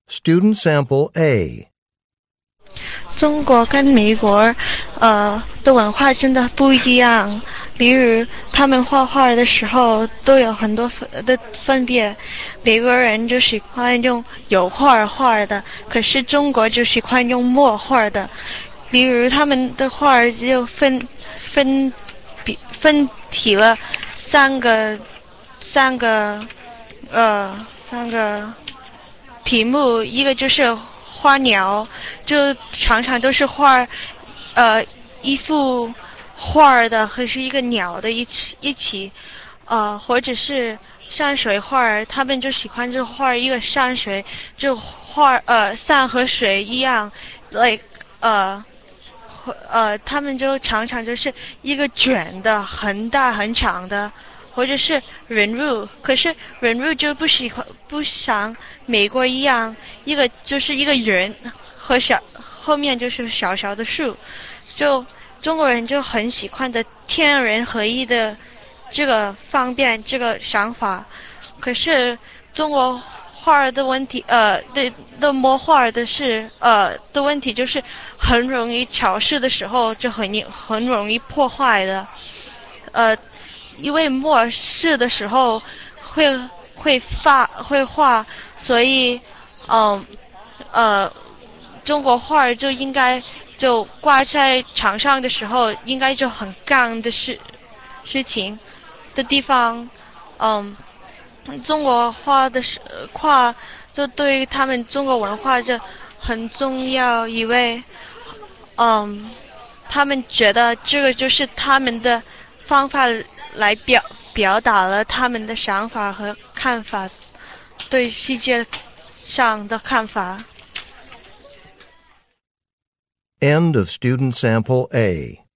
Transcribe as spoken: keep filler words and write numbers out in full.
Student Sample A. 中国跟美国呃的文化真的不一样，例如他们画画的时候都有很多分的分别，美国人就喜欢用油画画的，可是中国就喜欢用墨画的。例如他们的画就分分分体了三个三个呃三个题目，一个就是花鸟，就常常都是画呃一幅画的和是一个鸟的一起一起呃或者是山水画，他们就喜欢就画一个山水，就画呃山和水一样 like 呃呃他们就常常就是一个卷的很大很长的，或者是人物，可是人物就不喜欢不像美国一样，一个就是一个人和小后面就是小小的树，就中国人就很喜欢的天人合一的这个方便这个想法。可是中国画的问题呃的的墨画的是呃的问题就是很容易潮湿的时候就很很容易破坏的，呃因为墨湿的时候会会发会化，所以嗯呃中国画就应该就挂在墙上的时候应该就很干的事事情的地方。嗯中国画的画就对于他们中国文化就很重要，因为嗯他们觉得这个就是他们的方法来表表达了他们的想法和看法，对世界上的看法。 End of Student Sample A.